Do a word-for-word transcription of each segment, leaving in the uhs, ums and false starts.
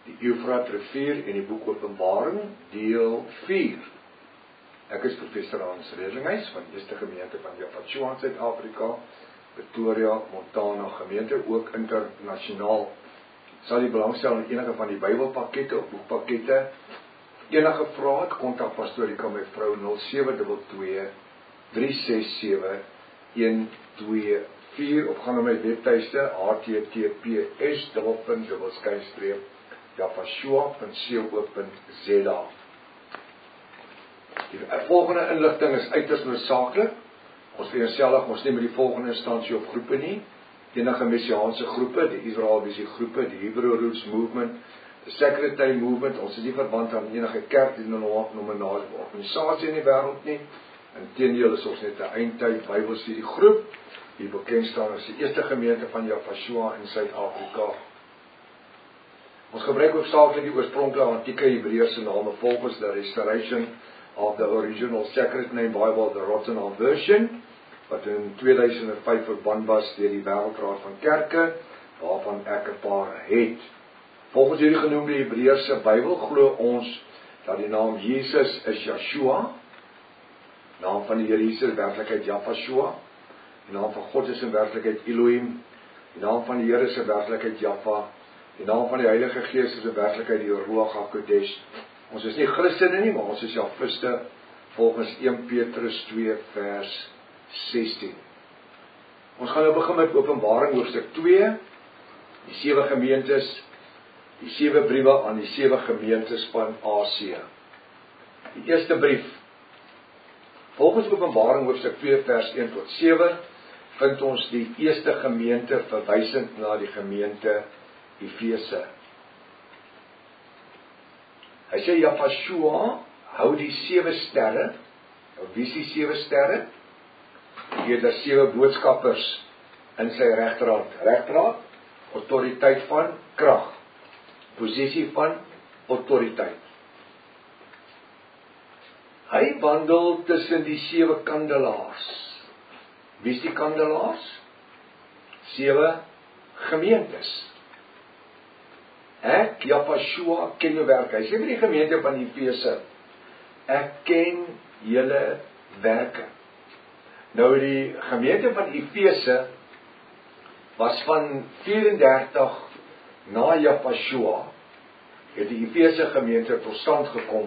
die Eufrat rivier en die boek Openbaring, deel vier. Ek is professor Hans Redlinghuis van die Eerste Gemeente van Japachua in Suid-Afrika, Pretoria, Montana gemeente, ook internasionaal. Sal die belangstel in enige van die Bybelpakkette of boekpakkette, enige vraag, kontak pastorika my vrou nul sewe twee twee, drie ses sewe, een twee vier of gaan na my webtuiste h t t p s dubbelpunt dubbel skynstreep japachua punt co punt z a. Die volgende inligting is uiters noodsaaklik. Ons vereenselwig ons nie met die volgende instansie of groepe nie. Enige messiaanse groepe, die Israel Visie groepe, die Hebrew Roots Movement, die Secretary Movement, ons is nie verband aan enige kerk, die nominale organisasie in die wêreld nie. Inteendeel is ons net 'n eindtyd Bybelstudie groep, die bekend staan as die Eerste Gemeente van Japachua in Suid-Afrika. Ons gebruik hoofsaaklik die oorspronklike antieke Hebreëse name volgens the restoration of the original Sacred Name Bible, the Rotterdam version, wat in tweeduisend vyf verband was deur die Wêreldraad van Kerke, waarvan ek 'n paar het. Volgens hierdie genoemde Hebreëse Bybel glo ons dat die naam Jesus is Yeshua, naam van die Here Jesus is werklikheid Japachua, die naam van God is in werklikheid Elohim, die naam van die Here is in werklikheid Jaffa, die naam van die Heilige Gees is in werklikheid die Ruach HaKodesh. Ons is nie Christene nie, maar ons is Jafiste volgens Eerste Petrus twee vers sestien. Ons gaan nou begin met Openbaring hoofstuk twee, die sewe gemeentes, die sewe briewe aan die sewe gemeentes van Asië. Die eerste brief, volgens Openbaring hoofstuk twee vers een tot sewe, vind ons die eerste gemeente verwysend na die gemeente Efese. Hy sê Japachua hou die sewe sterre, wie is die sewe sterre? Die het daar sewe boodskappers in sy regterhand. Regterhand, autoriteit van krag, posisie van autoriteit. Hy wandel tussen die sewe kandelaars. Wie is die kandelaars? Sewe gemeentes. Ek, Japachua, ken jou werke. Hy sê vir die gemeente van Efese, ek ken julle werke. Nou die gemeente van Efese was van vyf-en-dertig na Japachua, het die Efese gemeente tot stand gekom.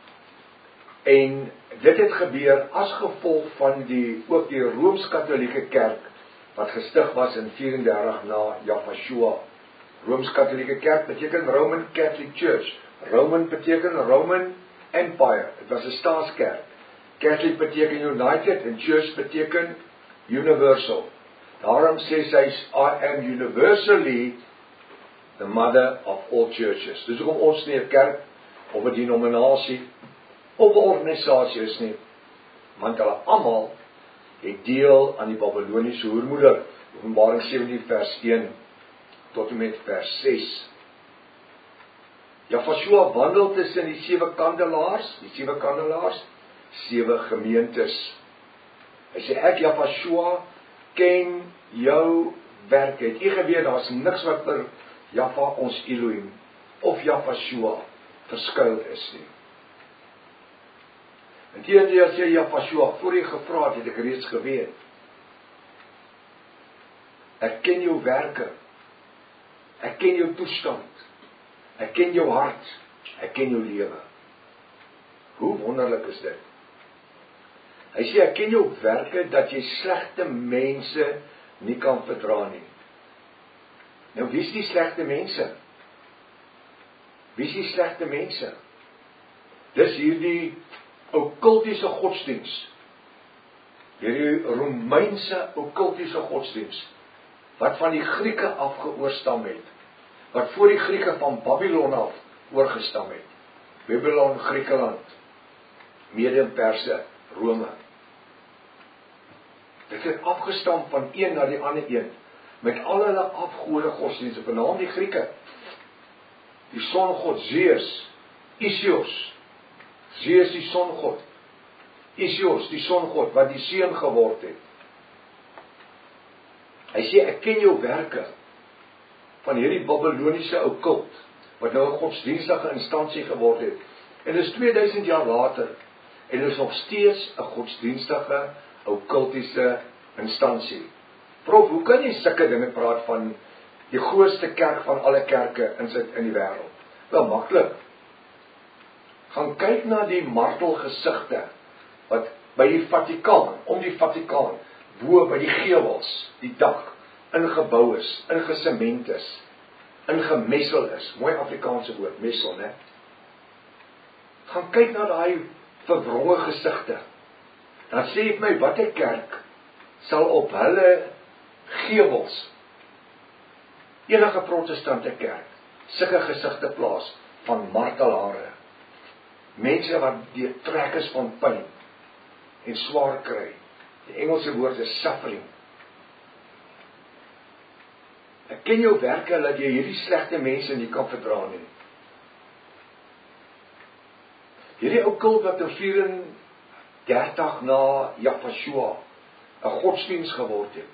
En dit het gebeur as gevolg van die, ook die Rooms-Katholieke kerk, wat gestig was in vyf-en-dertig na Japachua. Rooms-Katholieke kerk beteken Roman Catholic Church. Roman beteken Roman Empire. Het was 'n staatskerk. Catholic beteken United en Church beteken Universal. Daarom sê sy, I am universally the mother of all churches. Dus hoekom ons nie 'n kerk of 'n denominasie of 'n organisasie is nie, want hulle almal het deel aan die Babyloniese hoermoeder. Openbaring sewentien vers een tot en met vers ses. Japachua wandel tussen die sewe kandelaars, die sewe kandelaars, sewe gemeentes. Hy sê ek Japachua ken jou werk. Het jy geweet daar's niks wat vir Jaffa ons Elohim of Japachua verskil is nie. En teenoor sê Japachua, voor jy gevra het, het ek reeds geweet. Ek ken jou werke. Ek ken jou toestand. Ek ken jou hart. Ek ken jou lewe. Hoe wonderlik is dit? Hy sê ek ken jou werke dat jy slegte mense nie kan verdra nie. Nou wie is die slegte mense? Wie is die slegte mense? Dis hierdie okkultiese godsdiens. Hierdie Romeinse okkultiese godsdiens wat van die Grieke afgeoorstam het, wat voor die Grieke van Babylon af oorgestam het. Babylon, Griekeland, Mede-Perse, Rome. Dit het afgestam van een na die ander een, met al hulle afgode godsdienste, veral die Grieke. Die songod Zeus, Isios, Zeus die songod, Isios die songod, wat die seun geword het. Hy sê, ek ken jou werke van hierdie Babyloniese okkult, wat nou 'n godsdienstige instansie geword het. En dit is tweeduisend jaar later, en dit is nog steeds 'n godsdienstige, okkultiese instansie. Prof, hoe kan jy sulke dinge praat van die grootste kerk van alle kerke in sy, in die wêreld? Wel, maklik. Gaan kyk na die martelgesigte, wat by die Vatikaan, om die Vatikaan, bo by die gewels, die dak, ingebou is, ingesement is, ingemessel is, mooi Afrikaanse woord, messel, né? Gaan kyk na daai verwronge gesigte. Dan sê ek my, watter kerk sal op hulle gewels, enige protestante kerk, sulke gesigte plaas van martelare, mense wat deur trek is van pyn en swaar kry. Die Engelse woord is suffering. Ek ken jou werke dat jy hierdie slegte mense nie kan verdra nie. Hierdie ou kult wat in vyf-en-dertig na Jahvashua 'n godsdiens geword het.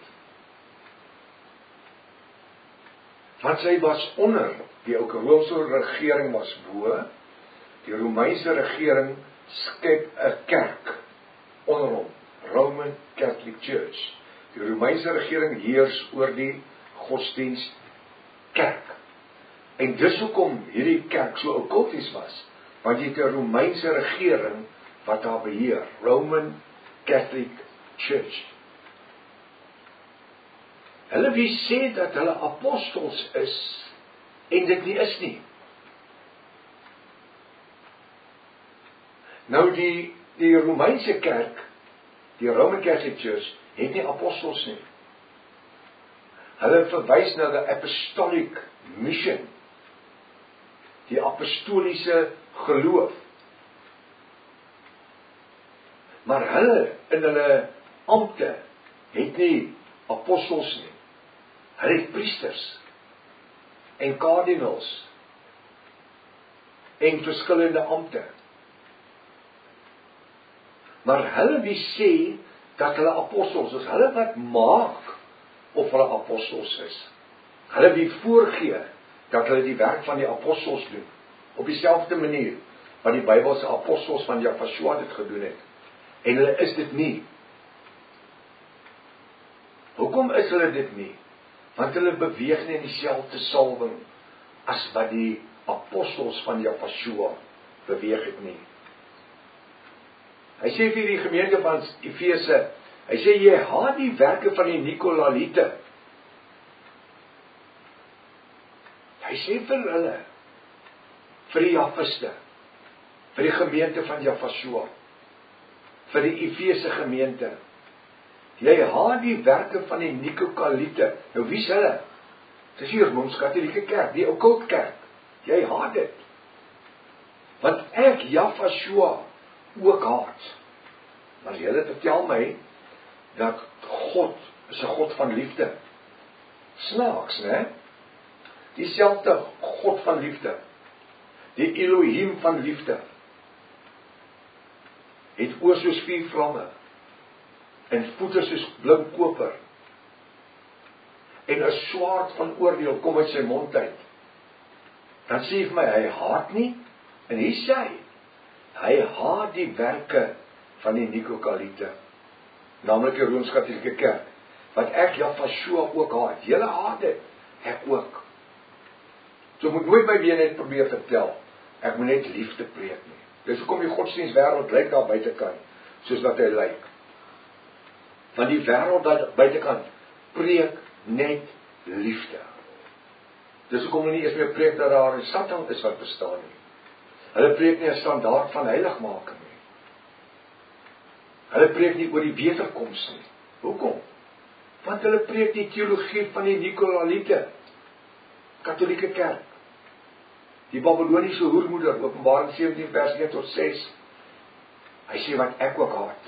Want sy was onder, die ou Romeinse regering was bo, die Romeinse regering skep 'n kerk onder hom, Roman Catholic Church. Die Romeinse regering heers oor die godsdienst kerk. En dis hoekom hierdie kerk so okkulties was, want jy het 'n Romeinse regering wat daar beheer, Roman Catholic Church. Hulle wie sê dat hulle apostels is, en dit nie is nie. Nou die, die Romeinse kerk, die Roman Catholic Church, het nie apostels nie. Hulle verwys na die apostolic mission, die apostoliese geloof. Maar hulle, in hulle ampte, het nie apostels nie. Hulle het priesters, en kardinals, en verskillende ampte. Maar hulle wie sê, dat hulle apostels is, hulle wat maak, of hulle apostels is. Hulle wie voorgee, dat hulle die werk van die apostels doen, op dieselfde manier, wat die Bybelse apostels van Jahvashua dit gedoen het, en hulle is dit nie. Hoekom is hulle dit nie? Want hulle beweeg nie in dieselfde salwing, as wat die apostels van Jahvashua beweeg het nie. Hy sê vir die gemeente van Efese, hy sê, jy haat die werke van die Nikolaiete. Hy sê vir hulle, vir die Jahviste, vir die gemeente van Jahvashua, vir die Efese gemeente, jy haat die werke van die Nikolaiete. Nou wie is hulle? Dis die Rooms-Katholieke kerk, die okkult kerk. Jy haat dit. Want ek, Jahvashua, ook haat. Maar julle vertel my, dat God is 'n God van liefde. Snaaks, né? Dieselfde God van liefde, die Elohim van liefde, het oë soos vuur vlamme, en voete soos blink koper, en 'n swaard van oordeel kom uit sy mond uit. Dan sê hy vir my, hy haat nie, en hier sê hy, hy haat die werke van die Nikolaiete, naamlik die Rooms-Katholieke kerk, wat ek Jahvashua ook haat. Julle haat dit, ek ook. So moet nooit my weer net probeer vertel, ek moet net liefde preek nie. Dis hoekom die godsdienstwêreld lyk daar buitekant, soos wat hy lyk. Want die wêreld daar buitekant preek net liefde. Dis hoekom hulle nie eens meer preek dat daar 'n Satan is wat bestaan nie. Hulle preek nie 'n standaard van heiligmaking nie. Hulle preek nie oor die wederkoms nie. Hoekom? Want hulle preek die teologie van die Nikolaiete, Katholieke kerk. Die Babyloniese hoermoeder, Openbaring sewentien vers een tot ses. Hy sê wat ek ook haat.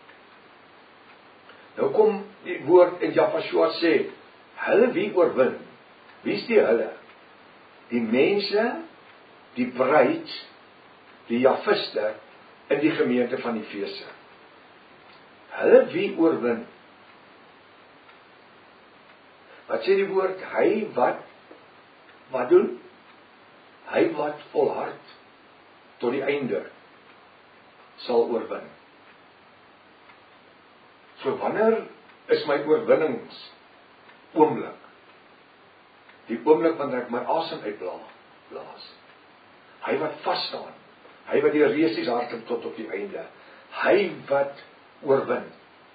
Nou kom die woord in Jahvashua sê, hulle wie oorwin? Wie is die hulle? Die mense, die bruid, die Jahviste in die gemeente van Efese. Hulle wie oorwin? Wat sê die woord? Hy wat, wat doen? hy wat volhard tot die einde sal oorwin. So wanneer is my oorwinnings oomblik? Die oomblik wanneer ek my asem uitblaas. Hy wat vas staan, hy wat die resies hardloop tot op die einde, hy wat oorwin.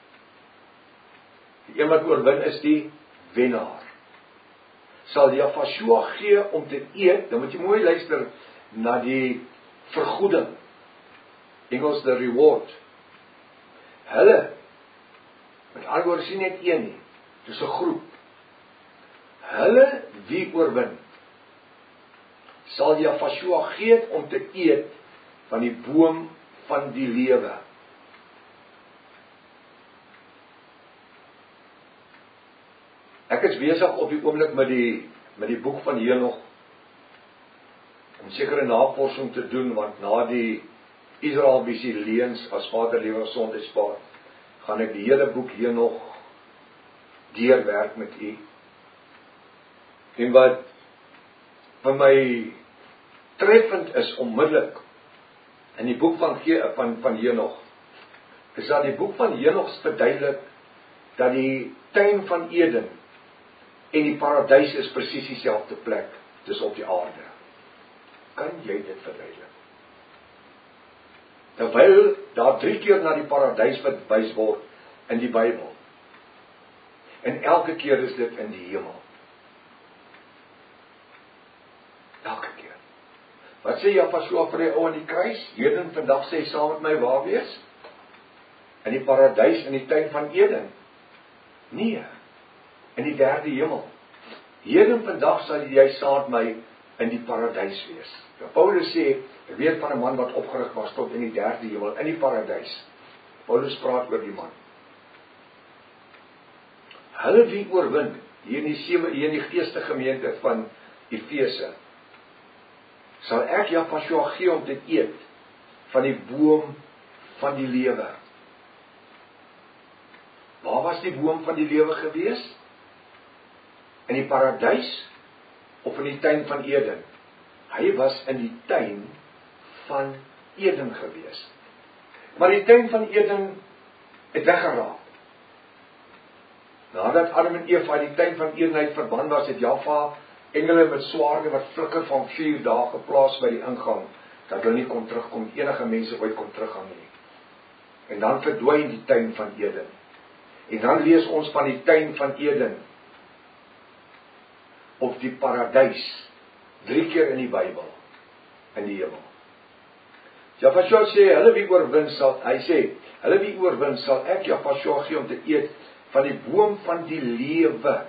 Die een wat oorwin is die wennaar. Sal Jafashua gee om te eet, dan moet jy mooi luister na die vergoeding, Engels the reward. Hulle, met ander woorde sien net een nie, dis 'n groep. Hulle wie oorwin, sal Jafashua gee om te eet van die boom van die lewe. Ek is besig op die oomblik met die met die boek van Henog om sekere navorsing te doen, want na die Israel visie leens as Vader lewe gesondheidspaad, gaan ek die hele boek Henog deurwerk met u. En wat vir my treffend is onmiddellik in die boek van van van Henog, is dat die boek van Henog verduidelik dat die tuin van Eden en die paradys is presies dieselfde plek, dis op die aarde. Kan jy dit verduidelik? Terwyl daar drie keer na die paradys verwys word in die Bybel. En elke keer is dit in die hemel. Elke keer. Wat sê Jafashua vir die ou aan die kruis? Heden vandag sê hy saam met my waar wees? In die paradys, in die tuin van Eden? Nee. In die derde hemel. Heden vandag sal jy saam met my in die paradys wees. Ja, Paulus sê, ek weet van 'n man wat opgerig was tot in die derde hemel, in die paradys. Paulus praat oor die man. Hulle wie oorwin, hier in die sewe, hier in die geestegemeente van Efese, sal ek Jafashua gee om te eet van die boom van die lewe. Waar was die boom van die lewe gewees? In die paradys of in die tuin van Eden? Hy was in die tuin van Eden gewees. Maar die tuin van Eden het weggeraak. Nadat Adam en Eva uit die tuin van Eden uit verban was, het Jaffa engele met swaarde wat flikker van vier dae geplaas by die ingang, dat hulle nie kon terugkom, enige mense ooit kon teruggaan nie. En dan verdwyn die tuin van Eden. En dan lees ons van die tuin van Eden of die paradys, drie keer in die Bybel, in die hemel. Jafashua sê, hulle wie oorwin sal, hy sê, hulle wie oorwin sal ek Jafashua gee om te eet van die boom van die lewe.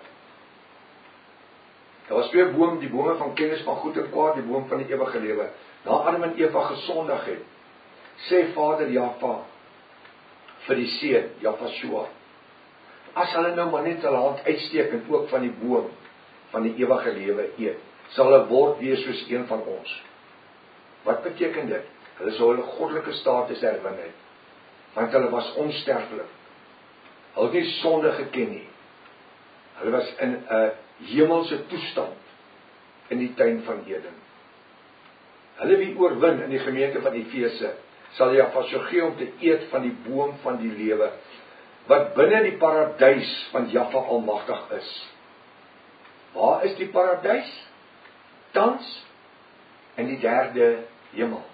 Daar was twee boom, die bome van kennis van goed en kwaad, die boom van die ewige lewe. Na Adam en Eva gesondig het, sê Vader Jaffa vir die seun, Jafashua, as hulle nou maar net hulle hand uitsteek en ook van die boom van die ewige lewe eet, sal hulle word wees soos een van ons. Wat beteken dit? Hulle sal hulle goddelike status herwin het, want hulle was onsterflik. Hulle het nie sonde geken nie. Hulle was in 'n hemelse toestand in die tuin van Eden. Hulle wie oorwin in die gemeente van Efese, sal Jafashua gee om te eet van die boom van die lewe, wat binne die paradys van Jaffa almagtig is. Waar is die paradys? Tans in die derde hemel.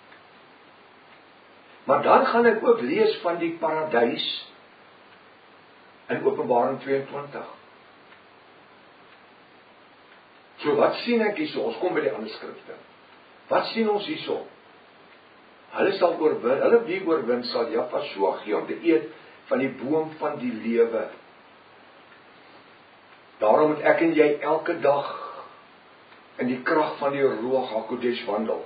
Maar dan gaan ek ook lees van die paradys in Openbaring tweeëntwintig. So wat sien ek hierso? Ons kom by die ander skrifte. Wat sien ons hierso? Hulle sal oorwin, hulle wie oorwin sal Jafashua gee om te eet van die boom van die lewe. Daarom moet ek en jy elke dag in die krag van die Ruach HaKodesh wandel.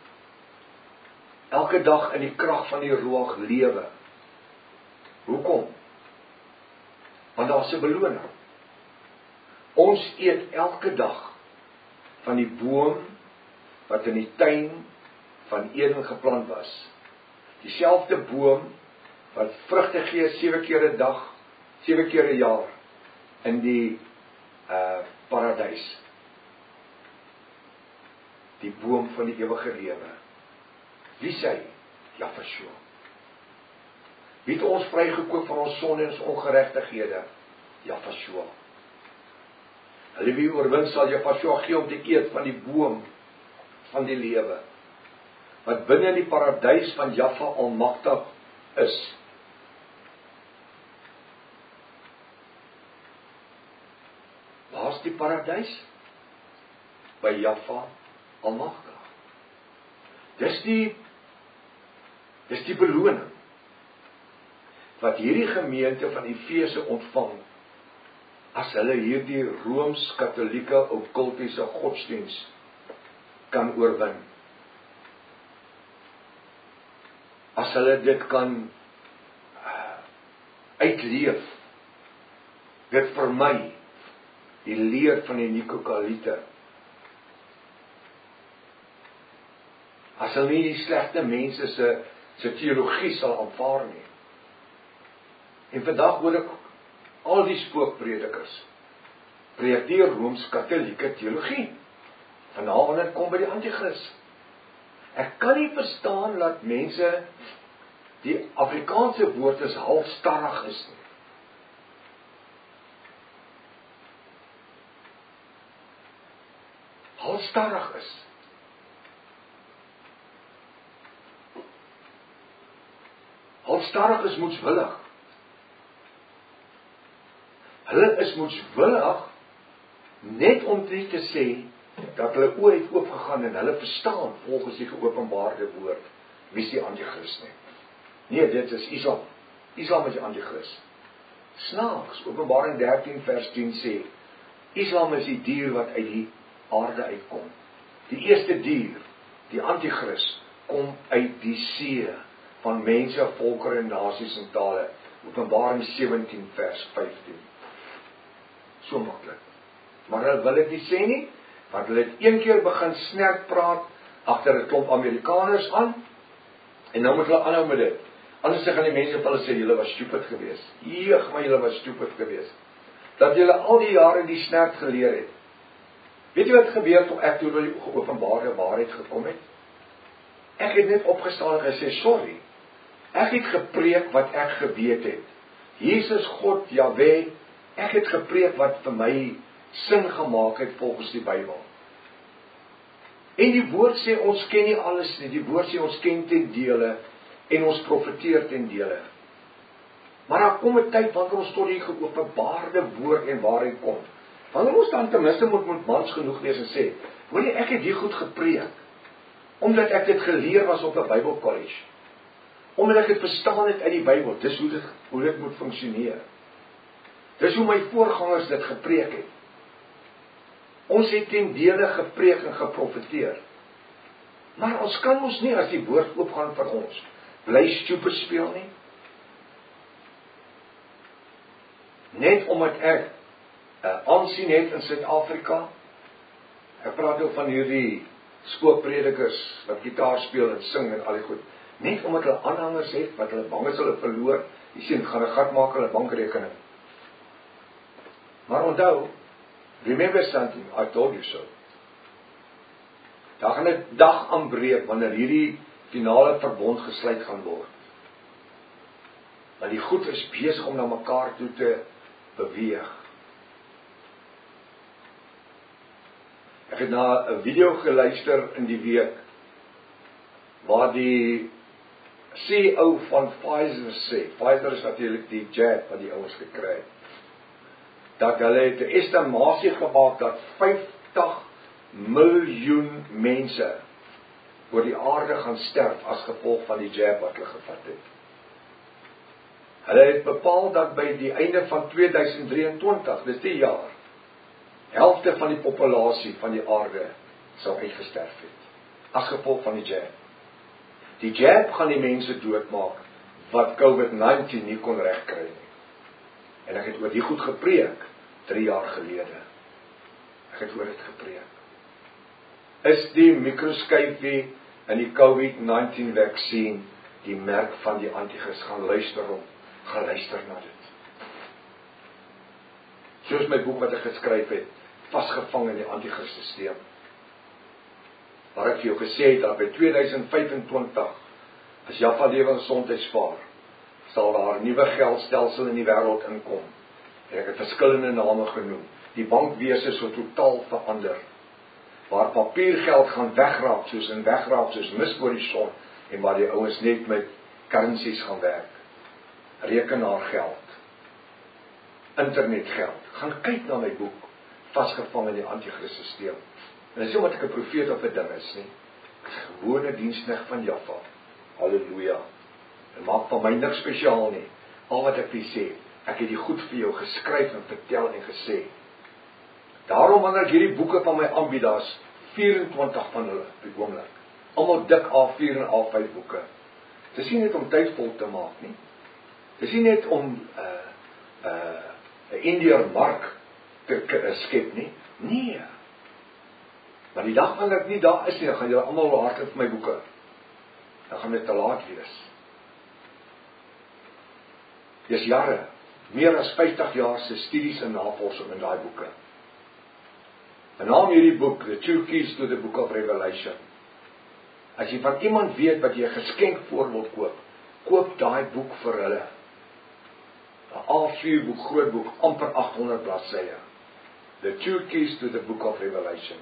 Elke dag in die krag van die Ruach lewe. Hoekom? Want daar is 'n beloning. Ons eet elke dag van die boom wat in die tuin van Eden geplant was. Dieselfde boom wat vrugte gee sewe keer 'n dag, sewe keer 'n jaar in die uh, paradys. die boom van die ewige lewe. Wie is hy? Jahweh. Wie het ons vrygekoop van ons sonde en ons ongeregtighede? Jahweh. Hulle wie oorwin sal Jahweh gee om te eet van die boom van die lewe, wat binne die paradys van Jahweh almagtig is. Waar is die paradys? By Jahweh almagtig. Dis die dis die beloning wat hierdie gemeente van Efese ontvang as hulle hierdie Rooms-Katolieke okkultiese godsdiens kan oorwin. As hulle dit kan uh, uitleef, dit vermy die leer van die Nikokaliete. As hulle nie die slegte mense se se teologie sal aanvaar nie. En vandag hoor ek al die spookpredikers preek die Rooms-Katolieke teologie. Vanavond het kom by die Antichrist. Ek kan nie verstaan dat mense die Afrikaanse woord is halstarrig is nie. Halstarrig is. Halstarrig is moedswillig. Hulle is moedswillig net om dit te sê dat hulle oë het oopgegaan en hulle verstaan volgens die geopenbaarde woord wie is die Antichrist nie. Nee, dit is Islam. Islam is die Antichrist. Snaaks, Openbaring dertien vers tien sê, Islam is die dier wat uit die aarde uitkom. Die eerste dier, die Antichrist, kom uit die see van mense, volkere en nasies en tale. Openbaring sewentien vers vyftien. So maklik. Maar hulle wil dit nie sê nie, want hulle het een keer begin snerp praat agter 'n klomp Amerikaners aan, en nou moet hulle aanhou met dit. Anders gaan die mense vir hulle sê, julle was stupid geweest. Eeg, maar julle was stupid geweest. Dat julle al die jare die snerp geleer het. Weet jy wat gebeur toe ek toe die geopenbaarde waarheid gekom het? Ek het net opgestaan en gesê, sorry, ek het gepreek wat ek geweet het. Jesus, God, Jahweh, ek het gepreek wat vir my sin gemaak het volgens die Bybel. En die woord sê, ons ken nie alles nie. Die woord sê, ons ken ten dele en ons profeteer ten dele. Maar daar kom 'n tyd wanneer ons tot die geopenbaarde woord en waarheid kom. Wanneer ons dan ten minste moet moet mans genoeg wees en sê, hoor jy, ek het hier goed gepreek, omdat ek dit geleer was op 'n Bybelcollege. Omdat ek het verstaan het uit die Bybel, dis hoe dit, hoe dit moet funksioneer. Dis hoe my voorgangers dit gepreek het. Ons het ten dele gepreek en geprofeteer. Maar ons kan ons nie, as die woord oopgaan vir ons, bly stupid speel nie. Net omdat ek uh, aansien het in Suid-Afrika, ek praat ook van hierdie spookpredikers, wat gitaar speel en sing en al die goed, net omdat hulle aanhangers het, wat hulle bang is hulle verloor, jy sien, gaan 'n gat maak in hulle bankrekening. Maar onthou, remember something, I told you so. Daar gaan 'n dag aanbreek, wanneer hierdie finale verbond gesluit gaan word. Want die goed is besig om na mekaar toe te beweeg. Ek het na 'n video geluister in die week, waar die C E O van Pfizer sê, Pfizer is natuurlik die jab wat die ouens gekry het, dat hulle het 'n estimasie gemaak dat vyftig miljoen mense oor die aarde gaan sterf as gevolg van die jab wat hulle gevat het. Hulle het bepaal dat by die einde van tweeduisend drieëntwintig, dis die jaar, helfte van die populasie van die aarde sal uitgesterf het, as gevolg van die jab. Die jab gaan die mense doodmaak wat COVID negentien nie kon regkry nie. En ek het oor die goed gepreek drie jaar gelede. Ek het oor dit gepreek. Is die mikroskypie in die COVID negentien vaksin die merk van die Antichrist? Gaan luister om, gaan luister na dit. Soos my boek wat ek geskryf het, vasgevang in die Antichrist-systeem. waar ek vir jou gesê het dat by tweeduisend vyfentwintig as Jaffa Lewe Gesondheidsfonds sal daar 'n nuwe geldstelsel in die wêreld inkom. En ek het verskillende name genoem. Die bankwese sou totaal verander. Waar papiergeld gaan wegraak soos in wegraak soos mis oor die son en waar die ouens net met currencies gaan werk. Rekenaargeld. Internetgeld. Gaan kyk na my boek Vasgevang in die Antichrist-sisteem. En dis nie omdat ek 'n profeet of 'n ding is nie. Ek is 'n gewone diensknegt van Jaffa. Halleluja. En maak van my niks spesiaal nie. Al wat ek vir sê, ek het die goed vir jou geskryf en vertel en gesê. Daarom wanneer ek hierdie boeke van my aanbied, daar's vyf-en-twintig van hulle op die oomblik. Almal dik A vier en A vyf boeke. Dis nie net om tyd vol te maak nie. Dis nie net om 'n uh, 'n uh, 'n Indiër mark te uh, skep nie. Nee. Maar die dag wanneer ek nie daar is nie, dan gaan julle almal hardloop vir my boeke. Dan gaan dit te laat wees. Dis jare, meer as vyftig jaar se studies en navorsing in daai boeke. En naam hierdie boek, The Two Keys to the Book of Revelation. As jy van iemand weet wat jy 'n geskenk voor wil koop, koop daai boek vir hulle. 'n A vier boek, groot boek, amper agt honderd bladsye. The Two Keys to the Book of Revelation.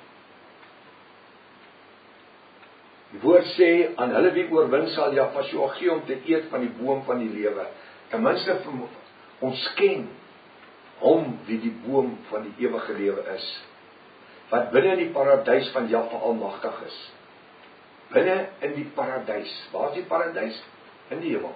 Die woord sê, aan hulle wie oorwin sal Jahweh gee om te eet van die boom van die lewe. Ten minste vir ons ken hom wie die boom van die ewige lewe is. Wat binne in die paradys van Jahweh almagtig is. Binne in die paradys. Waar is die paradys? In die hemel.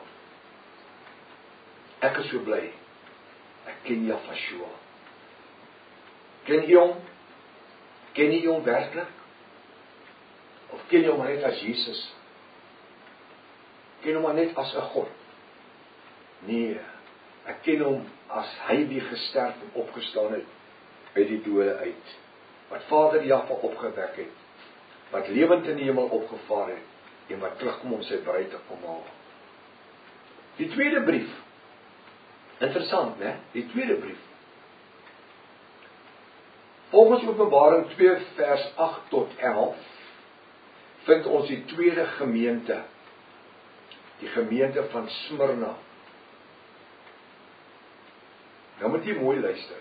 Ek is so bly. Ek ken Jahweh. Ken jy hom? Ken jy hom werklik? Of ken jy hom net as Jesus? Ken jy hom net as 'n God? Nee, ek ken hom as hy wie gesterf en opgestaan het uit die dode uit. Wat Vader Jahweh opgewek het. Wat lewend in die hemel opgevaar het en wat terugkom om sy bruid te kom haal. Die tweede brief. Interessant, né? Die tweede brief. Volgens Openbaring twee vers agt tot elf vind ons die tweede gemeente. Die gemeente van Smyrna. Nou moet jy mooi luister.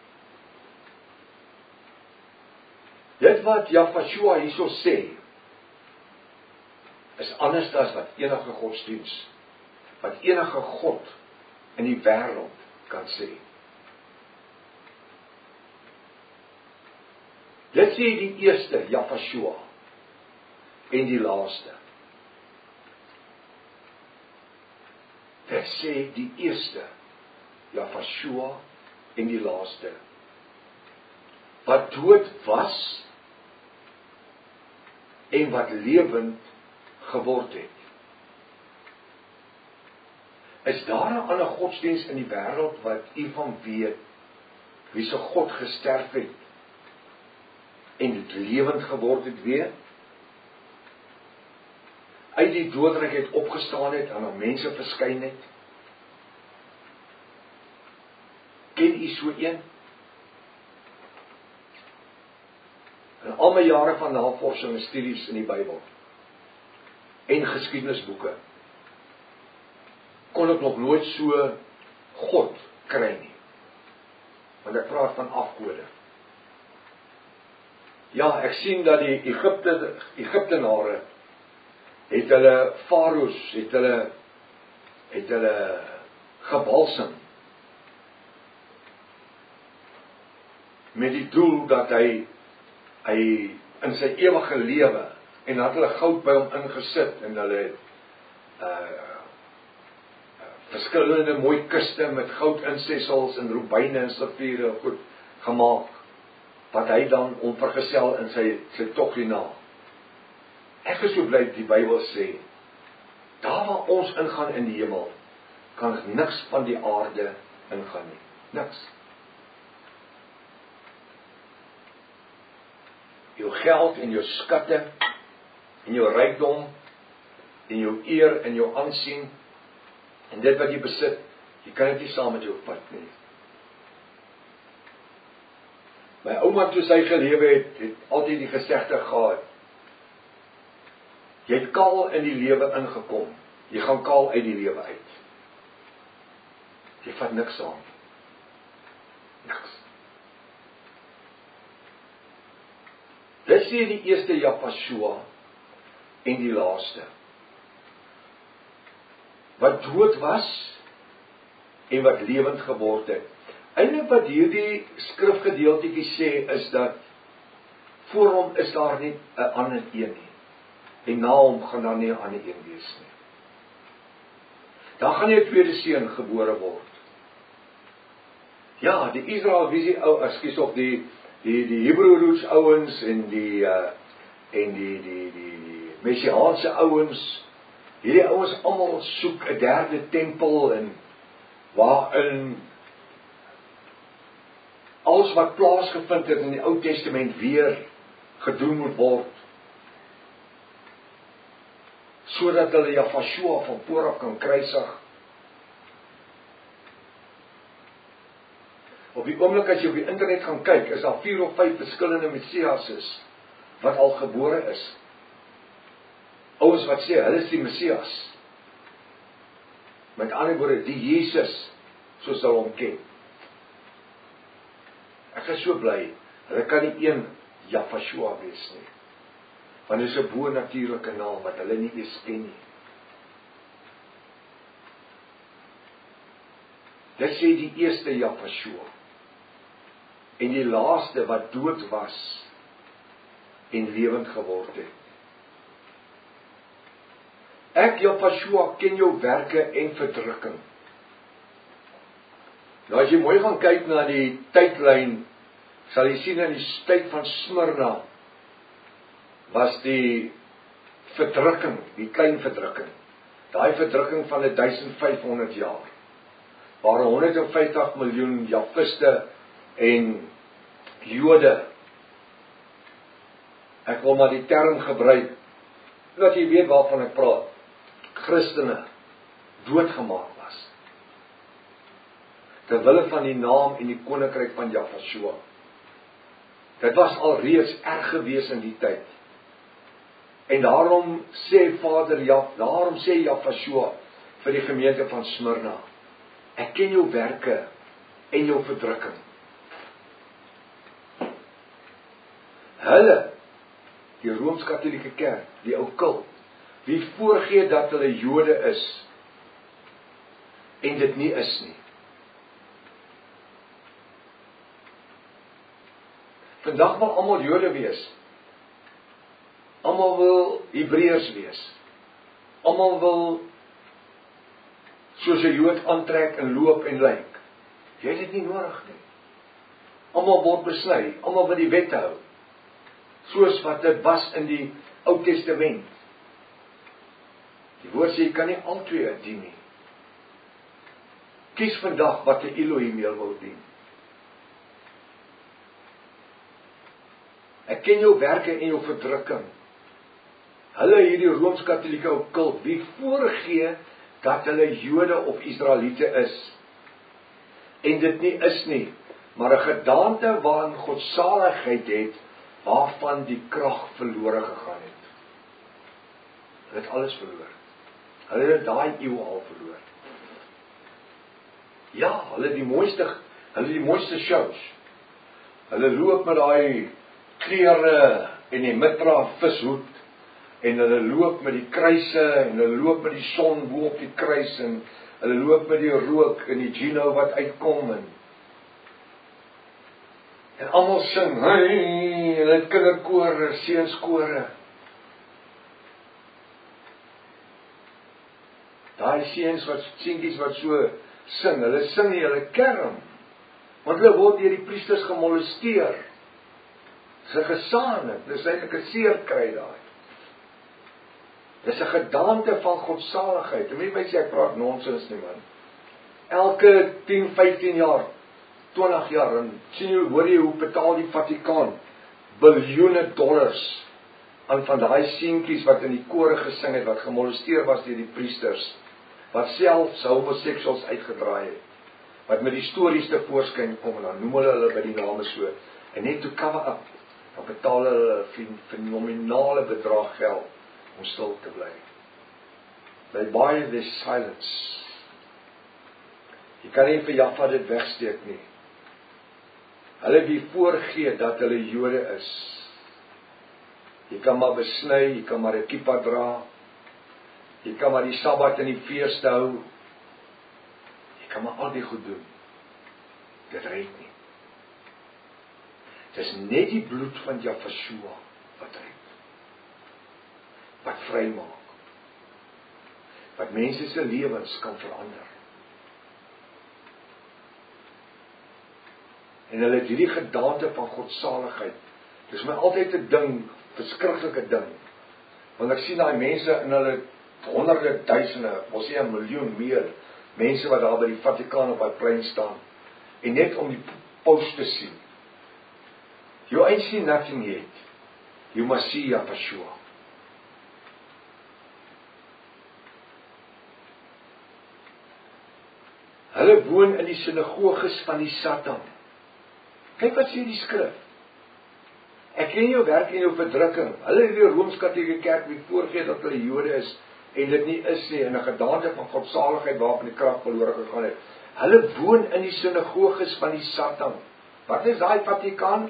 Dit wat Jahweh hierso sê, is anders as wat enige godsdiens, wat enige God in die wêreld kan sê. Dit sê die eerste Jahweh en die laaste. Dit sê die eerste Jahweh en die laaste. Wat dood was en wat lewend geword het. Is daar 'n ander godsdiens in die wêreld wat u van weet wie se God gesterf het en dit lewend geword het weer? Uit die doodryk het opgestaan het en aan mense verskyn het? Ken u so een? In al my jare van navorsing en studies in die Bybel en geskiedenisboeke kon ek nog nooit so God kry nie. Want ek praat van afgode. Ja, ek sien dat die Egipte, Egiptenare het hulle farao's, het hulle het hulle gebalsem met die doel dat hy hy in sy ewige lewe en dat hulle goud by hom ingesit en hulle het uh, verskillende mooi kuste met goud insetsels en rubyne en safiere goed gemaak wat hy dan onvergesel in sy sy tog hierna. Ek is so bly die Bybel sê daar waar ons ingaan in die hemel kan niks van die aarde ingaan nie. Niks. Jou geld en jou skatte en jou rykdom en jou eer en jou aansien en dit wat jy besit, jy kan dit nie saam met jou vat nie. My ouma toe sy gelewe het, het altyd die gesegde gehad, Jy het kaal in die lewe ingekom. Jy gaan kaal uit die lewe uit. Jy vat niks aan. Niks. Dit sê die eerste Japashua en die laaste. Wat dood was en wat lewend geword het. Eintlik wat hierdie skrifgedeeltjie sê is dat voor hom is daar nie 'n ander een nie. En na hom gaan daar nie 'n ander een wees nie. Dan gaan nie 'n tweede seun gebore word. Ja, die Israel visie ou, ekskuus op die die die Hebrew roots ouens en die uh, en die die die die Messiaanse ouens, hierdie ouens almal soek 'n derde tempel en waarin alles wat plaasgevind het in die Ou Testament weer gedoen moet word, sodat hulle Japashua van voor af kan kruisig. Op die oomblik as jy op die internet gaan kyk, is daar vier of vyf verskillende Messiases wat al gebore is. Ouens wat sê, hulle is die Messias. Met ander woorde, die Jesus, soos hulle hom ken. Ek is so bly, hulle kan nie een Japashua wees nie. Want dit is 'n bo-natuurlike naam wat hulle nie eens ken nie. Dit sê die eerste Japashua en die laaste wat dood was en lewend geword het. Ek, Japashua, ken jou werke en verdrukking. Nou as jy mooi gaan kyk na die tydlyn, sal jy sien in die tyd van Smyrna was die verdrukking, die klein verdrukking. Daai verdrukking van duisend vyf honderd jaar. Waar honderd en vyftig miljoen Jafiste en Jode, ek wil maar die term gebruik, dat jy weet waarvan ek praat, Christene, doodgemaak was. Terwille van die naam en die koninkryk van Japashua. Dit was alreeds erg gewees in die tyd. En daarom sê Vader Jap, daarom sê Japashua vir die gemeente van Smyrna, ek ken jou werke en jou verdrukking. Hulle, die Rooms-Katolieke Kerk, die ou kult, wie voorgee dat hulle Jode is en dit nie is nie. Vandag wil almal Jode wees. Almal wil Hebreërs wees. Almal wil soos 'n Jood aantrek en loop en lyk. Jy het dit nie nodig nie. Almal word besny, almal wil die wet hou. Soos wat dit was in die Ou Testament. Die woord sê jy kan nie albei dien nie. Kies vandag wat 'n Elohim jy wil dien. Ek ken jou werke en jou verdrukking. Hulle hierdie Rooms-Katolieke ou kult, wie voorgee dat hulle Jode of Israeliete is. En dit nie is nie, maar 'n gedaante waarin godsaligheid het, waarvan die krag verlore gegaan het. Hulle het alles verloor. Hulle het daai eeu al verloor. Ja, hulle die mooiste, hulle die mooiste shows. Hulle loop met daai klere en die mitra vishoed en hulle loop met die kruise en hulle loop met die son bo op die kruis en hulle loop met die rook en die geno wat uitkom en en almal sing, hey, hulle het kinderkore, seunskore. Daai seuns wat seentjies wat so sing, hulle sing nie, hulle kerm. Want hulle word deur die priesters gemolesteer. Dis 'n gesane, dis eintlik 'n seer kry daai. Dis 'n gedaante van godsaligheid. Jy moet my sê ek praat nonsens nie man. Elke tien, vyftien jaar, twintig jaar en sien jy hoor jy hoe betaal die Vatikaan biljoene dollars aan van daai seentjies wat in die kore gesing het wat gemolesteer was deur die priesters, wat selfs homoseksuals uitgedraai het, wat met die stories te voorskyn kom en dan noem hulle hulle by die name so en net to cover up, dan betaal hulle 'n fenominale bedrag geld om stil te bly. Bly baie the silence. Jy kan nie vir Jaffa dit wegsteek nie. Hulle wie voorgee dat hulle Jode is. Jy kan maar besny, jy kan maar 'n kippa dra. Jy kan maar die Sabbat en die feeste hou. Jy kan maar al die goed doen. Dit red nie. Dit is net die bloed van Jafashua wat red. Wat vrymaak. Wat mense se lewens kan verander. En hulle het hierdie gedagte van godsaligheid. Dis my altyd 'n ding, verskriklike ding. Want ek sien daai mense in hulle honderde duisende, ons sê 'n miljoen meer mense wat daar by die Vatikaan op daai plein staan en net om die paus te sien. You ain't seen nothing yet. You must see Jafashua. Hulle woon in die sinagoges van die Satan. Kyk wat sê die skrif. Ek ken jou werk en jou verdrukking. Hulle het die Rooms-Katolieke Kerk wie voorgee dat hulle Jode is en dit nie is nie, in 'n gedagte van godsaligheid waarop die krag verlore gegaan het. Hulle woon in die sinagoges van die Satan. Wat is daai Vatikaan?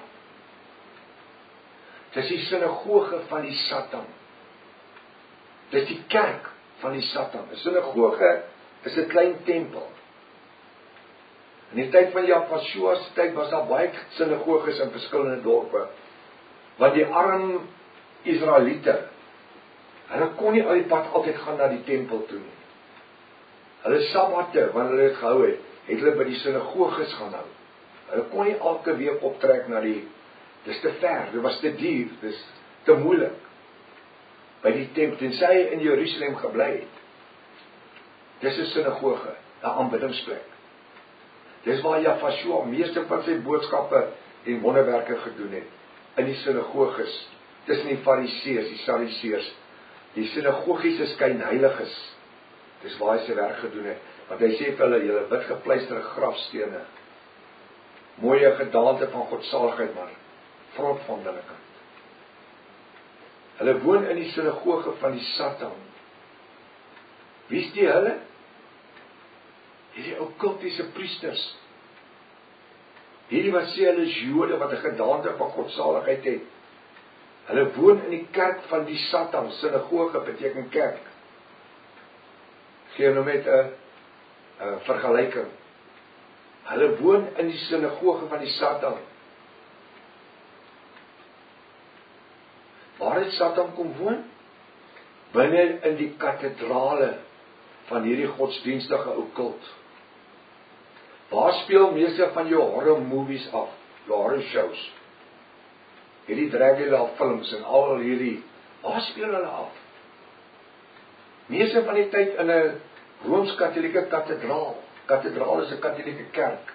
Dis die sinagoge van die Satan. Dis die kerk van die Satan. 'n Sinagoge is 'n klein tempel. In die tyd van Jafashua se tyd was daar baie sinagoges in verskillende dorpe. Want die arm Israeliete, hulle kon nie al die pad altyd gaan na die tempel toe nie. Hulle Sabbatte, wanneer hulle dit gehou het, het hulle by die sinagoges gaan hou. Hulle kon nie elke week optrek na die, dis te ver, dit was te duur, dis te moeilik. By die tempel, tensy hy in Jerusalem gebly het. Dis 'n sinagoge, 'n aanbiddingsplek. Dis waar Jafashua meeste van sy boodskappe en wonderwerke gedoen het. In die sinagoges, tussen die Fariseërs, die Sadduseërs, die sinagogiese skynheiliges. Dis waar hy sy werk gedoen het. Want hy sê vir hulle, julle wit gepleisterde grafstene, mooie gedagte van godsaligheid, maar vrot van binnekant. Hulle woon in die sinagoge van die Satan. Wie is die hulle? Hierdie okkultiese priesters. Hierdie wat sê hulle is Jode wat 'n gedagte van godsaligheid het. Hulle woon in die kerk van die Satan. Sinagoge beteken kerk. Gee nou met 'n 'n vergelyking. Hulle woon in die sinagoge van die Satan. Waar het Satan kom woon? Binne in die kathedrale van hierdie godsdienstige okkult. Waar speel meeste van jou horror movies af? Jou horror shows. Hierdie Dracula films en al hierdie, waar speel hulle af? Meeste van die tyd in 'n Rooms-Katolieke kathedraal. Kathedraal is 'n Katolieke kerk.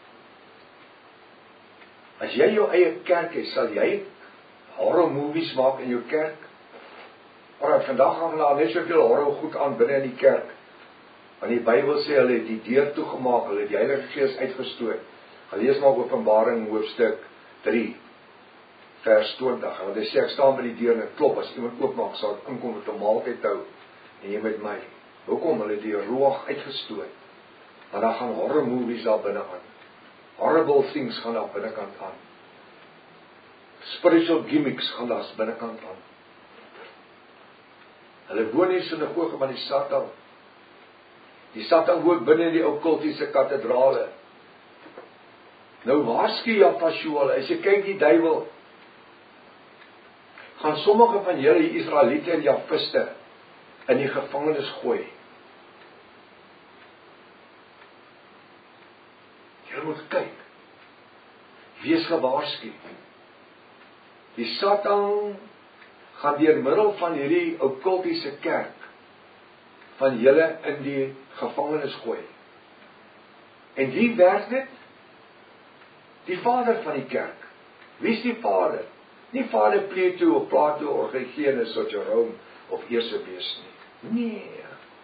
As jy jou eie kerk het, sal jy horror movies maak in jou kerk? Maar vandag gaan daar net soveel horror goed aan binne in die kerk. Want die Bybel sê hulle het die deur toegemaak, hulle het die Heilige Gees uitgestoot. Gaan lees maar Openbaring hoofstuk drie vers twintig. Want hy sê ek staan by die deur en ek klop, as iemand oopmaak sal ek inkom met 'n maaltyd hou en jy met my. Hoekom? Hulle het die ruach uitgestoot. Want dan gaan horror movies daar binne aan. Horrible things gaan daar binnekant aan. Spiritual gimmicks gaan daar binnekant aan. Hulle woon in sinagoge van die Satan. Die Satan woon binne in die okkultiese kathedrale. Nou waarsku Jafashua, as jy kyk die duiwel, gaan sommige van julle die Israeliete en Jafiste in die gevangenis gooi. Jy moet kyk. Wees gewaarsku. Die Satan gaan deur middel van hierdie okkultiese kerk van julle in die gevangenis gooi. En wie werk dit? Die vader van die kerk. Wie is die vader? Nie vader Plato of Plato of Origenes of Jerome of Eusebius nie. Nee.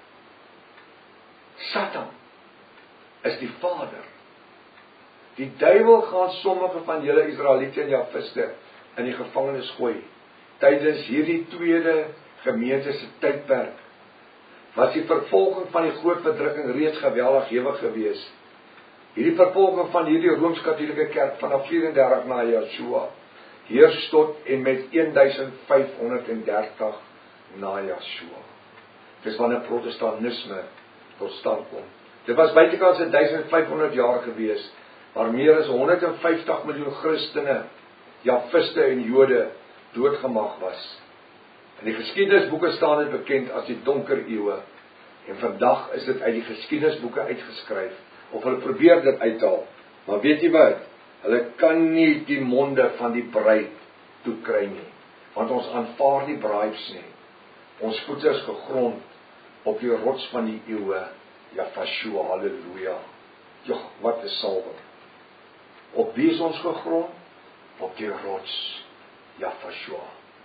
Satan is die vader. Die duiwel gaan sommige van julle Israeliete en Jafiste in die gevangenis gooi tydens hierdie tweede gemeente se tydperk, was die vervolging van die groot verdrukking reeds geweldig hewig gewees. Hierdie vervolging van hierdie Rooms-Katolieke kerk vanaf vyf-en-dertig na Yeshua, heers tot en met duisend vyfhonderd dertig na Yeshua. Dis wanneer protestantisme tot stand kom. Dit was buitekans duisend vyfhonderd jaar gewees, waar meer as honderdvyftig miljoen Christene, Jafiste en Jode doodgemaak was. In die geskiedenisboeke staan dit bekend as die donker eeue, en vandag is dit uit die geskiedenisboeke uitgeskryf, of hulle probeer dit uithaal. Maar weet jy wat? Hulle kan nie die monde van die bruid toekry nie, want ons aanvaar die bribes nie. Ons voet is gegrond op die rots van die eeue, Yahshua, halleluja. Jog, wat 'n salwing. Op wie is ons gegrond? Op die rots, Yahshua.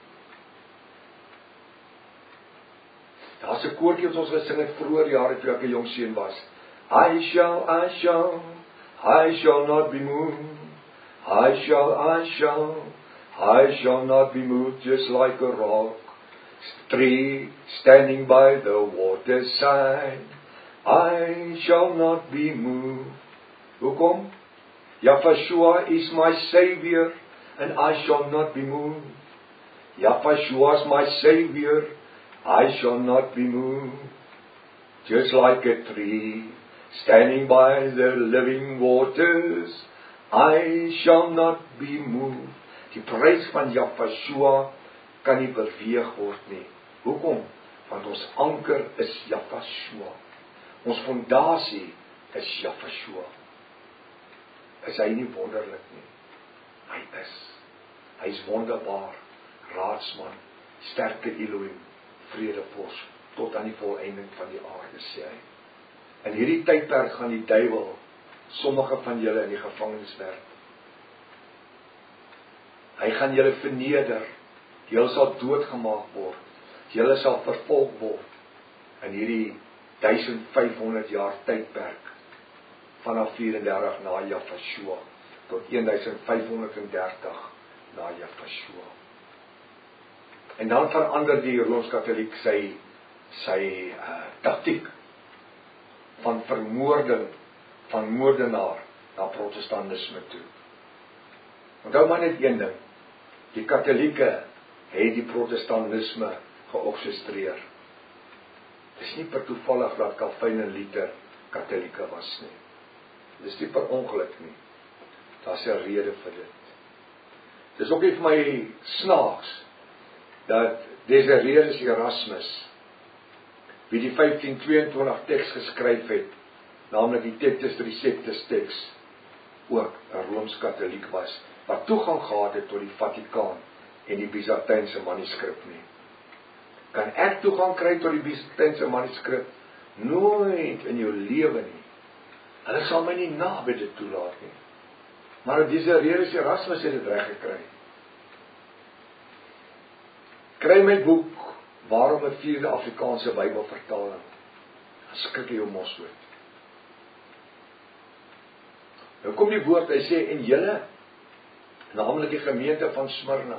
Daar's 'n koortjie wat ons gesing het vroeër jare toe ek 'n jong seun was. I shall, I shall, I shall not be moved. I shall, I shall, I shall not be moved, just like a rock tree standing by the waterside. I shall not be moved. Hoekom? Yahshua is my Savior, and I shall not be moved. Yahshua is my Savior, I shall not be moved. Just like a tree standing by the living waters, I shall not be moved. Die prys van Yahshua kan nie beweeg word nie. Hoekom? Want ons anker is Yahshua. Ons fondasie is Yahshua. Is hy nie wonderlik nie? Hy is. Hy is wonderbaar, raadsman, sterke Elohim, vredevors, tot aan die volëinding van die aarde, sê hy. In hierdie tydperk gaan die duiwel sommige van julle in die gevangenis werp. Hy gaan julle verneder, julle sal doodgemaak word, julle sal vervolg word in hierdie duisend vyfhonderd jaar tydperk vanaf vyf-en-dertig na Yahshua tot duisend vyfhonderd dertig na Yahshua. En dan verander die Rooms-Katoliek sy sy uh, taktiek van vermoording van moordenaar na protestantisme toe. Onthou maar net een ding, die Katolieke het die protestantisme georkestreer. Dit is nie per toevallig dat Calvin en Luther Katolieke was nie. Dit is nie per ongeluk nie. Daar is 'n rede vir dit. Dit is ook nie vir my snaaks dat Desiderius Erasmus, wie die vyftien tweeëntwintig teks geskryf het, naamlik die Textus Receptus teks, ook 'n Rooms-Katoliek was, wat toegang gehad het tot die Vatikaan en die Byzantynse manuskrip nie. Kan ek toegang kry tot die Byzantynse manuskrip? Nooit in jou lewe nie. Hulle sal my nie naby dit toelaat nie. Maar Desiderius Erasmus het dit reg gekry. Kry my boek, Waarom 'n vierde Afrikaanse Bybelvertaling? Dan skrik jy jou mos dood. Nou kom die woord, hy sê, en julle, naamlik die gemeente van Smyrna,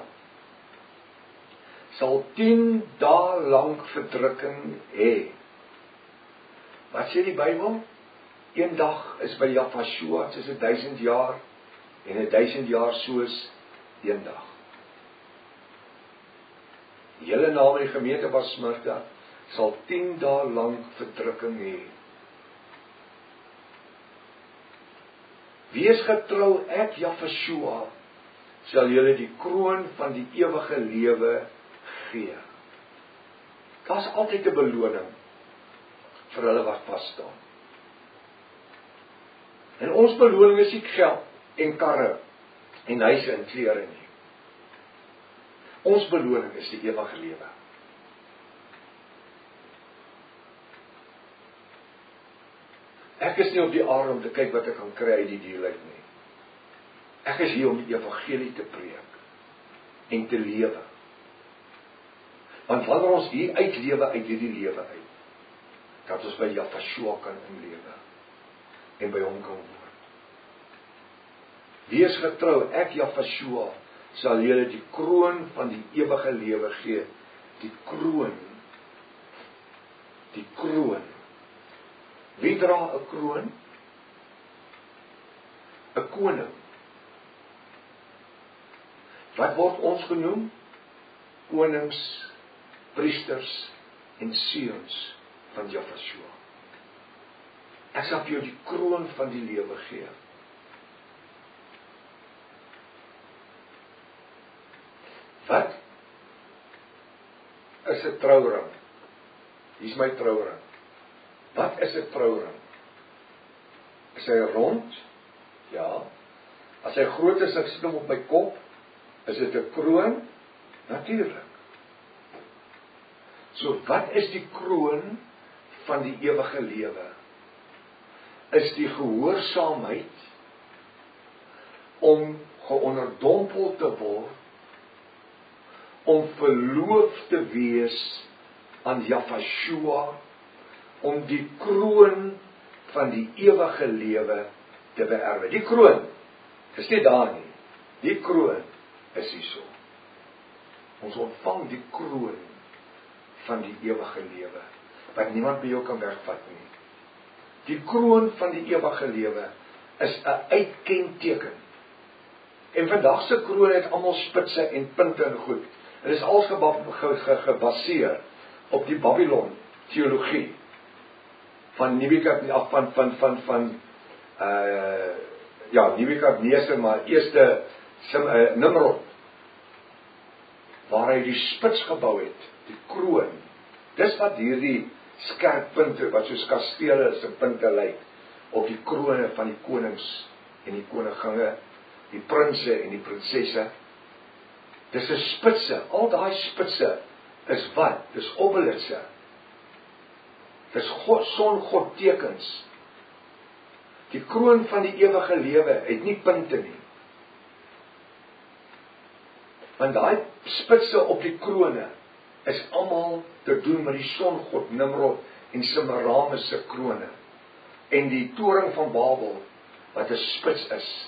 sal tien dae lank verdrukking hê. Wat sê die Bybel? Een dag is by Yahshua soos 'n duisend jaar, en 'n duisend jaar soos een dag. Julle naam in die gemeente van Smyrna sal tien dae lank verdrukking hê. Wees getrou, ek Yahshua sal julle die kroon van die ewige lewe gee. Daar's altyd 'n beloning vir hulle wat vas staan. En ons beloning is nie geld en karre en huise en klere nie. Ons beloning is die ewige lewe. Ek is nie op die aarde om te kyk wat ek kan kry uit die dierlike nie. Ek is hier om die evangelie te preek en te lewe. Want wanneer ons hier uitlewe uit hierdie lewe uit, dat ons by Yahshua kan inlewe en by hom kan woon. Wees getrou, ek Yahshua sal julle die kroon van die ewige lewe gee. die kroon. Die kroon. Wie dra 'n kroon? 'n Koning. Wat word ons genoem? Konings, priesters en seuns van Jahweh. Ek sal vir jou die kroon van die lewe gee. Wat is 'n trouring? Hier's my trouring. Wat is 'n trouring? Is hy rond? Ja. As hy groot is, ek sit hom op my kop, is dit 'n kroon? Natuurlik. So wat is die kroon van die ewige lewe? Is die gehoorsaamheid om geonderdompel te word, om verloof te wees aan Jahweh, om die kroon van die ewige lewe te beerwe. Die kroon is nie daar nie. Die kroon is hierso. Ons ontvang die kroon van die ewige lewe, wat niemand by jou kan wegvat nie. Die kroon van die ewige lewe is 'n uitkenteken. En vandag se kroon het almal spitse en punte en goed. Dit is alles gebaseer op die Babylon teologie van Nebukadneser van van van van uh ja, Nebukadneser, maar eerste uh, Nimrod, waar hy die spits gebou het, die kroon. Dis wat hierdie skerp punte wat soos kastele se punte lyk op die krone van die konings en die koninginge, die prinse en die prinsesse. Dis 'n spitse, al daai spitse is wat? Dis obelisse. Dis God, songod tekens. Die kroon van die ewige lewe het nie punte nie. Want daai spitse op die krone is almal te doen met die songod Nimrod en Semiramis se krone. En die toring van Babel wat 'n spits is.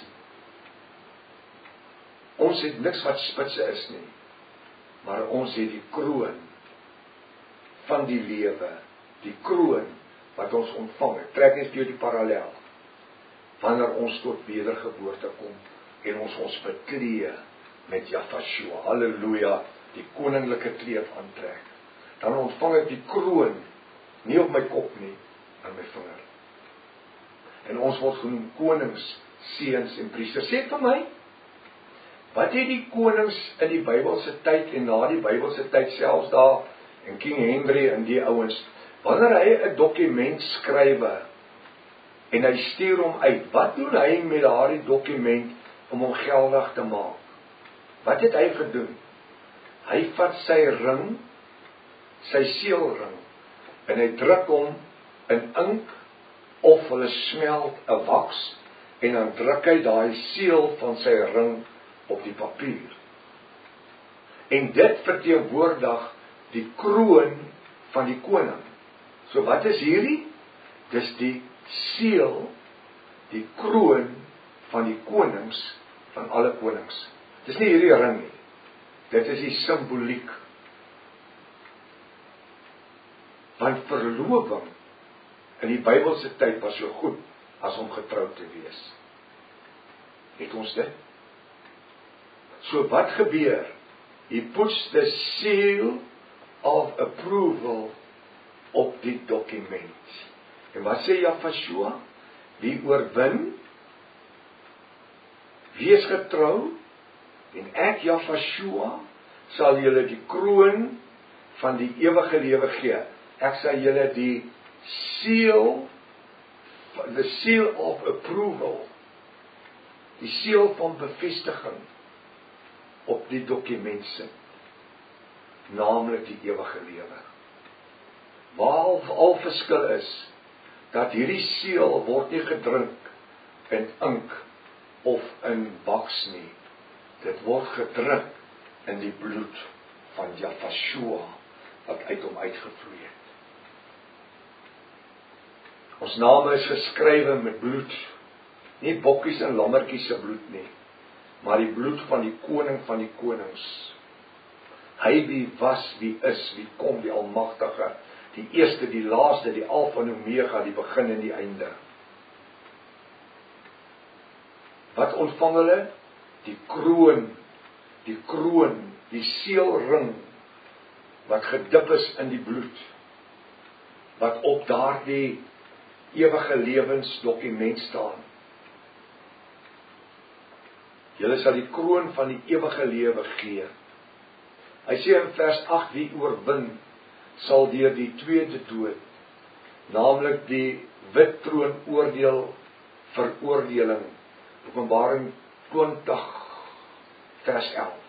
Ons het niks wat spitse is nie, maar ons het die kroon van die lewe, die kroon wat ons ontvang. Ek trek net vir jou die parallel. Wanneer ons tot wedergeboorte kom en ons ons beklee met Jahweh, halleluja, die koninklike kleed aantrek, dan ontvang ek die kroon nie op my kop nie, aan my vinger. En ons word genoem konings, seuns en priesters. Sê vir my, wat het die konings in die Bybelse tyd en na die Bybelse tyd selfs daar, en King Henry en die ouens, wanneer hy 'n dokument skrywe, en hy stuur hom uit, wat doen hy met daardie dokument om hom geldig te maak? Wat het hy gedoen? Hy vat sy ring, sy seelring, en hy druk hom in ink, of hulle smelt 'n waks, en dan druk hy daai seël van sy ring op die papier. En dit verteenwoordig die kroon van die koning. So wat is hierdie? Dis die seël, die kroon van die konings, van alle konings. Dis nie hierdie ring nie. Dit is die simboliek. Want verloving in die Bybelse tyd was so goed as om getroud te wees. Het ons dit? So wat gebeur? He puts the seal of approval op die dokument. En wat sê Jahweh? Wie oorwin, wees getrou, en ek, Jahweh, sal julle die kroon van die ewige lewe gee. Ek sal julle die seal, the seal of approval, die seal van bevestiging, op die dokument sit, naamlik die ewige lewe. Waar al verskil is, dat hierdie seël word nie gedruk in ink of in baks nie. Dit word gedruk in die bloed van Jahweh wat uit hom uitgevloei het. Ons name is geskrywe met bloed, nie bokkies en lammetjies se bloed nie, maar die bloed van die koning van die konings. Hy wie was, wie is, wie kom, die Almagtige, die eerste, die laaste, die Alfa en Omega, die begin en die einde. Wat ontvang hulle? Die kroon, die kroon, die seelring, wat gedip is in die bloed, wat op daardie ewige lewensdokument staan. Julle sal die kroon van die ewige lewe gee. Hy sê in vers agt, wie oorwin, sal deur die tweede dood, naamlik die wit troon oordeel, veroordeling, Openbaring twintig vers elf.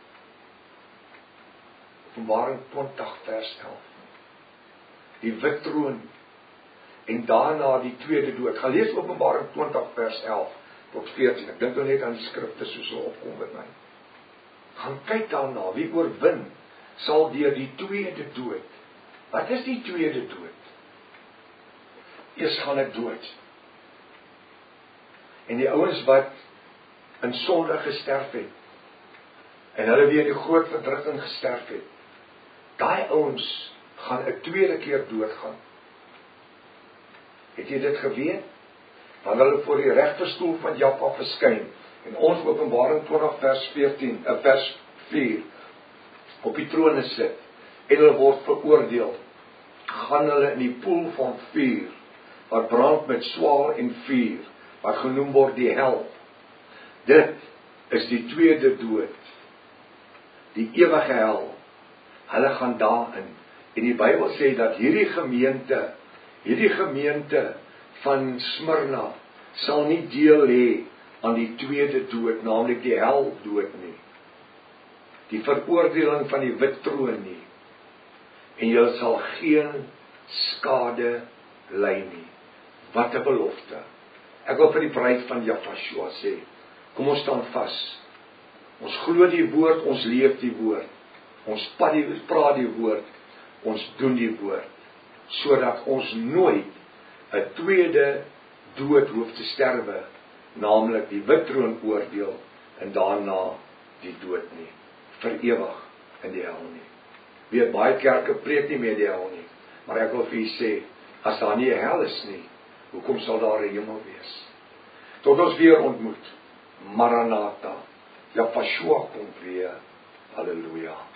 Openbaring twintig vers elf. Die wit troon, en daarna die tweede dood. Gaan lees Openbaring twintig vers elf tot veertien. Ek dink nou net aan die skrifte soos hulle opkom met my. Gaan kyk daarna, wie oorwin, sal deur die tweede dood. Wat is die tweede dood? Eers gaan ek dood. En die ouens wat in sonde gesterf het, en hulle weer in die groot verdrukking gesterf het, daai ouens gaan 'n tweede keer doodgaan. Het jy dit geweet? Wanneer hulle voor die regterstoel van Jahwe verskyn, en ons Openbaring twintig vers veertien, vers vier, op die trone sit, en hulle word veroordeel, gaan hulle in die poel van vuur, wat brand met swaal en vuur, wat genoem word die hel. Dit is die tweede dood, die ewige hel. Hulle gaan daarin. En die Bybel sê dat hierdie gemeente, hierdie gemeente van Smyrna, sal nie deel hê aan die tweede dood, naamlik die hel dood nie. Die veroordeling van die wit troon nie. En julle sal geen skade ly nie. Wat 'n belofte. Ek wil vir die bruid van Jahwe sê, kom ons staan vas. Ons glo die woord, ons leef die woord. Ons praat die woord, ons doen die woord. Sodat ons nooit 'n tweede dood hoef te sterwe, naamlik die wit troon oordeel, en daarna die dood nie. Vir ewig in die hel nie. Weet, baie kerke preek nie meer die hel nie. Maar ek wil vir u sê, as daar nie 'n hel is nie, hoekom sal daar 'n hemel wees? Tot ons weer ontmoet. Maranatha. Jahwe kom weer. Halleluja.